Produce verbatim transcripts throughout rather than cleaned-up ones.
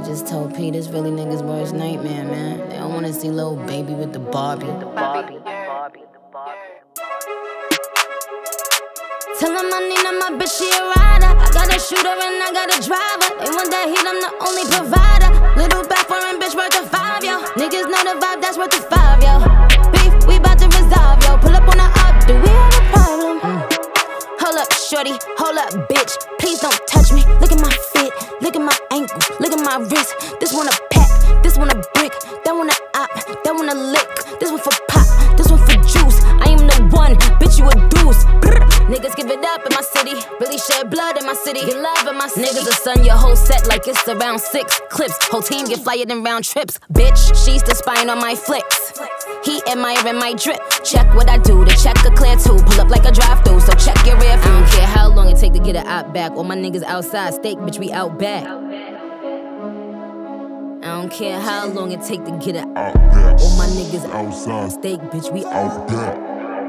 just told P this really niggas' worst nightmare, man. They don't wanna see little baby with the Barbie. The Barbie, the Barbie, the Barbie. Tell him I need her, my bitch, she a rider. I got a shooter and I got a driver. They want that heat, I'm the only provider. Little back foreign bitch worth a five, yo. Niggas know the vibe, that's worth a five, yo. Beef, we bout to resolve, yo. Pull up on the up, do we have a problem? Mm. Hold up, shorty, hold up, bitch. Please don't touch me. Look at my fit, look at my ankle, look at my wrist. This one a pack, this one a brick, that one a op, that one a lick. This one for pop, this one for juice. I am the one, bitch, you a deuce. Brr. Niggas give it up in my city, really shed blood in my city, get love in my city. Niggas will stun your whole set like it's around six clips. Whole team get flyer than round trips. Bitch, she's the spying on my flicks. He admiring my drip. Check what I do, the check a clear too. Pull up like a drive-through, so check your rear view. I don't care how long it take to get it out back. All my niggas outside, steak, bitch, we out back. I don't care how long it take to get it out back. All my niggas outside, steak, bitch, we out back.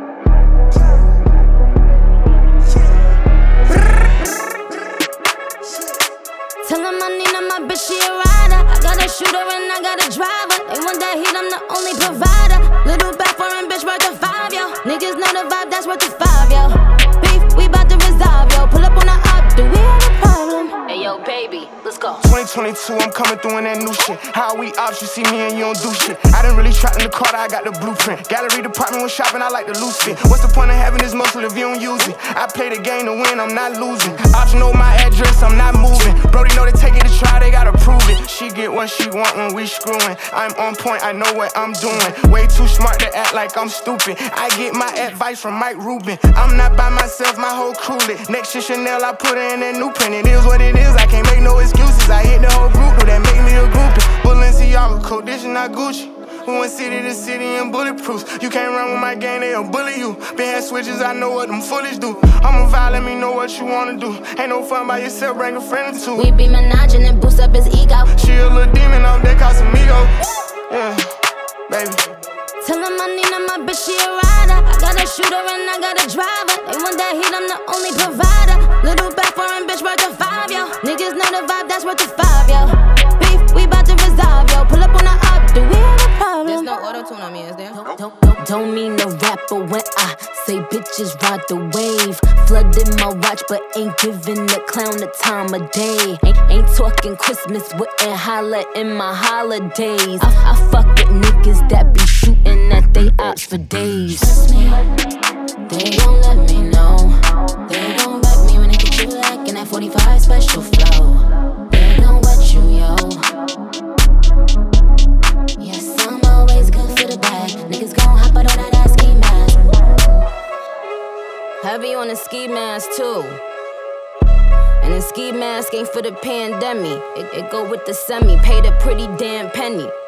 Tell him I need her, my bitch, she a rider. I got a shooter and I got a driver. They want that heat, I'm the only provider. Little back foreign bitch worth a five, yo. Niggas know the vibe, that's worth a five, yo. Beef, we bout to resolve, yo. Pull up on the up, do we have a problem? Hey, yo, baby, let's go. twenty twenty-two, I'm coming through in that new shit. How we ops, you see me and you don't do shit. I done really trapped in the car, I got the blueprint. Gallery department when shopping, I like the loose fit. What's the point of having this muscle if you don't use it? I play the game to win, I'm not losing. Ops know my address, I'm not moving. Brody know they take it to try, they gotta prove it. She get what she want when we screwing. I'm on point, I know what I'm doing. Way too smart to act like I'm stupid. I get my advice from Mike Rubin. I'm not by myself, my whole crew lit. Next to Chanel, I put her in that new print. It is what it is, I can't make no excuses. I hit the whole group, no, that make me a groupie. Balenciaga, coat, this is not Gucci. We went city to city in bulletproofs. You can't run with my gang, they'll bully you. Been had switches, I know what them foolish do. I'ma vibe, let me know what you wanna do. Ain't no fun by yourself, bring a friend or two. We be menaging and boost up his ego. She a little demon off that Casamigo. Yeah, baby. Tell him I need her, my bitch, she a rider. I got a shooter and I got a driver. They want that heat, I'm the only provider. Little back foreign bitch worth a five, yo. Niggas know the vibe, that's worth a five, yo. Beef, we bout to resolve, yo. Pull up on the up, do we have a problem? There's no auto-tune on me, is there? Don't, don't, don't, don't mean to rap, but when I say bitches ride the wave, flooding my watch, but ain't giving the clown the time of day. Ain't, ain't talking Christmas, wouldn't holla in my holidays. I, I fuck with niggas that be shooting at they ops for days. Trust me, they gon' let me know. They gon' wreck me when they get you lacking that forty-five special flow. They gon' wet you, yo. Yes, I'm always good for the bag. Niggas gon' hop out on that ass ski mask. Heavy on the ski mask too. And the ski mask ain't for the pandemic. It, it go with the semi. Paid a pretty damn penny.